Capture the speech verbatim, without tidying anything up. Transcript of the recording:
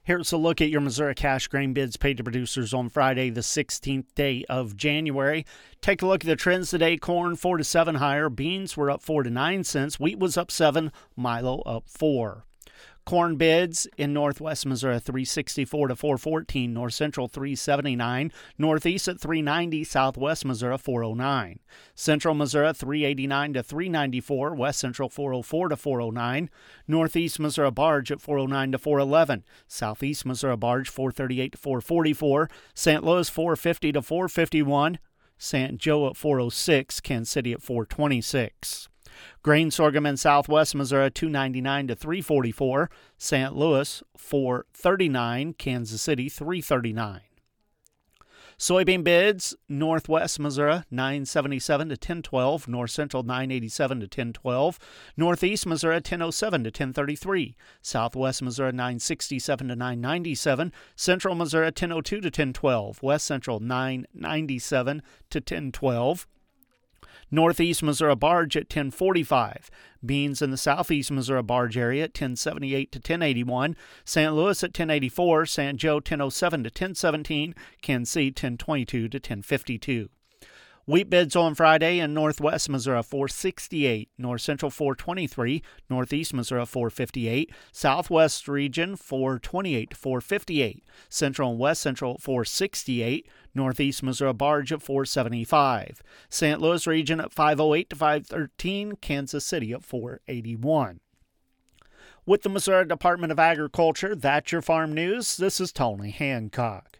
Here's a look at your Missouri cash grain bids paid to producers on Friday, the sixteenth day of January. Take a look at the trends today. Corn four to seven higher. Beans were up four to nine cents. Wheat was up seven. Milo up four. Corn bids in Northwest Missouri three sixty-four to four fourteen, North Central three seventy-nine, Northeast at three ninety, Southwest Missouri four oh nine, Central Missouri three eighty-nine to three ninety-four, West Central four oh four to four oh nine, Northeast Missouri barge at four oh nine to four eleven, Southeast Missouri barge four thirty-eight to four forty-four, Saint Louis four fifty to four fifty-one, Saint Joe at four oh six, Kansas City at four twenty-six. Grain sorghum in Southwest Missouri two ninety-nine to three forty-four, Saint Louis four thirty-nine, Kansas City three thirty-nine. Soybean bids Northwest Missouri nine seventy-seven to ten twelve, North Central nine eighty-seven to ten twelve, Northeast Missouri ten oh seven to ten thirty-three, Southwest Missouri nine sixty-seven to nine ninety-seven, Central Missouri ten oh two to ten twelve, West Central nine ninety-seven to ten twelve. Northeast Missouri barge at ten forty-five. Beans in the Southeast Missouri barge area at ten seventy-eight to ten eighty-one. Saint Louis at ten eighty-four. Saint Joe ten oh seven to ten seventeen. Kansas City ten twenty-two to ten fifty-two. Wheat bids on Friday in Northwest Missouri four sixty-eight, North Central four twenty-three, Northeast Missouri four fifty-eight, Southwest region four twenty-eight to four fifty-eight, Central and West Central four sixty-eight, Northeast Missouri barge at four seventy-five, Saint Louis region at five oh eight to five thirteen, Kansas City at four eighty-one. With the Missouri Department of Agriculture, that's your farm news. This is Tony Hancock.